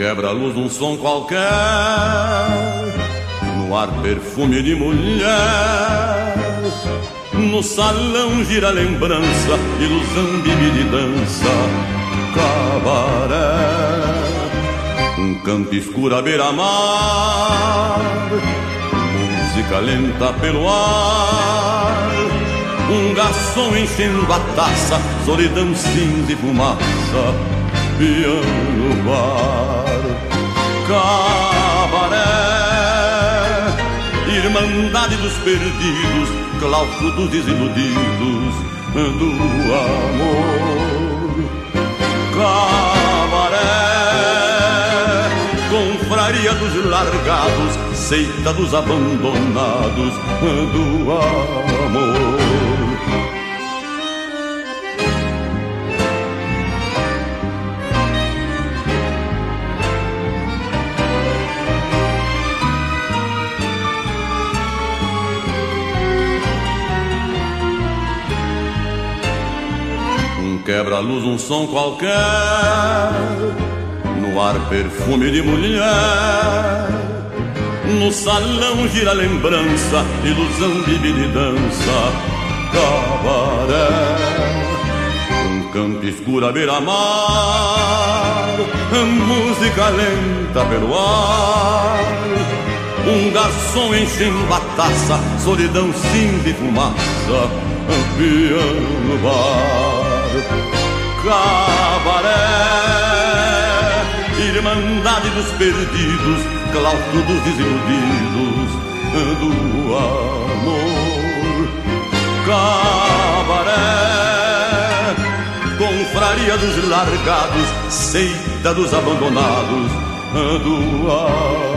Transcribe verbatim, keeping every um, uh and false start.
quebra-luz, um som qualquer, no ar perfume de mulher. No salão gira lembrança, ilusão, bebida e dança, cabaré. Um campo escuro à beira-mar, música lenta pelo ar. Um garçom enchendo a taça, solidão, cinza e fumaça, piano, bar, cabaré. Irmandade dos perdidos, claustro dos desiludidos do amor, cabaré. Confraria dos largados, seita dos abandonados do amor. Quebra-luz, um som qualquer, no ar perfume de mulher. No salão gira lembrança, ilusão, bebida e dança, cabaré. Um campo escuro à beira-mar, música lenta pelo ar. Um garçom enchendo a taça, solidão, cinza e fumaça, piano, bar, cabaré. Irmandade dos perdidos, claustro dos desiludidos do amor, cabaré. Confraria dos largados, seita dos abandonados do amor.